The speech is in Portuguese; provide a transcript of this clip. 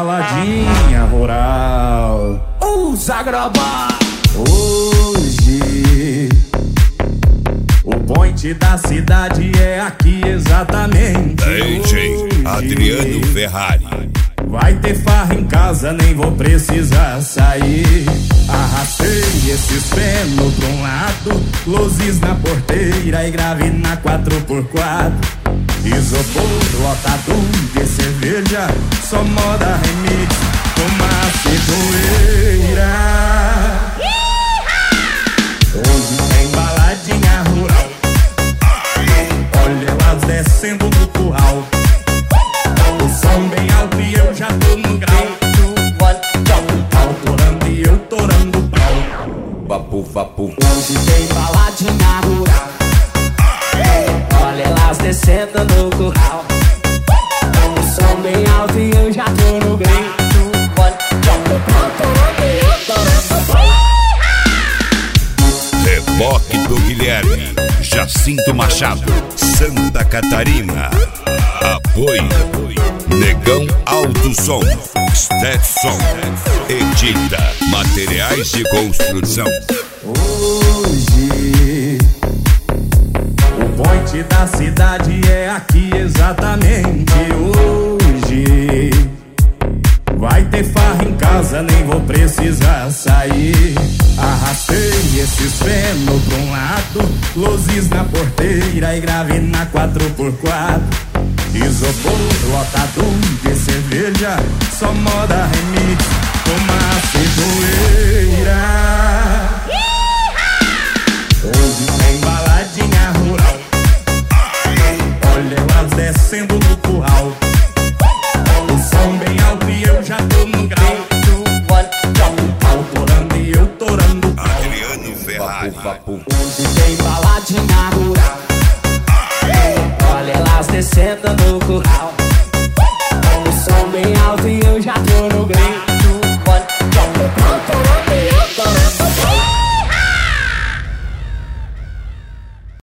baladinha rural. Usa grava. Hoje o point da cidade é aqui exatamente. DJ Adriano Ferrari. Vai ter farra em casa, nem vou precisar sair. Arrastei esses feno pra um lado, luzes na porteira e grave na 4x4. Isopor lotado de cerveja, só moda remix, fumaça e poeira. Hoje tem baladinha rural, olha elas descendo no curral. O som bem alto e eu já tô no grau. Autorando e eu torando o pau. Vapu, vapu. Hoje tem baladinha rural, olha elas descendo no curral. O som bem alto e eu já tô no grau. Autorando e eu torando o pau. Reboque do Guilherme, Jacinto Machado, Santa Catarina. Apoio Negão Alto Som, Stetson, Edita, materiais de construção. Hoje o point da cidade é aqui exatamente. Hoje vai ter farra em casa, nem vou precisar sair. Arrastei esses feno pra um lado, luzes na porteira e grave na 4x4. Isopor lotado de cerveja, só moda remix, fumaça e poeira. Hoje tem baladinha rural, olha elas descendo no curral. O som bem alto e eu já tô no grau. Autorando e eu torando o pau. Adriano Ferrari. Hoje tem baladinha rural, olha elas descendo no curral.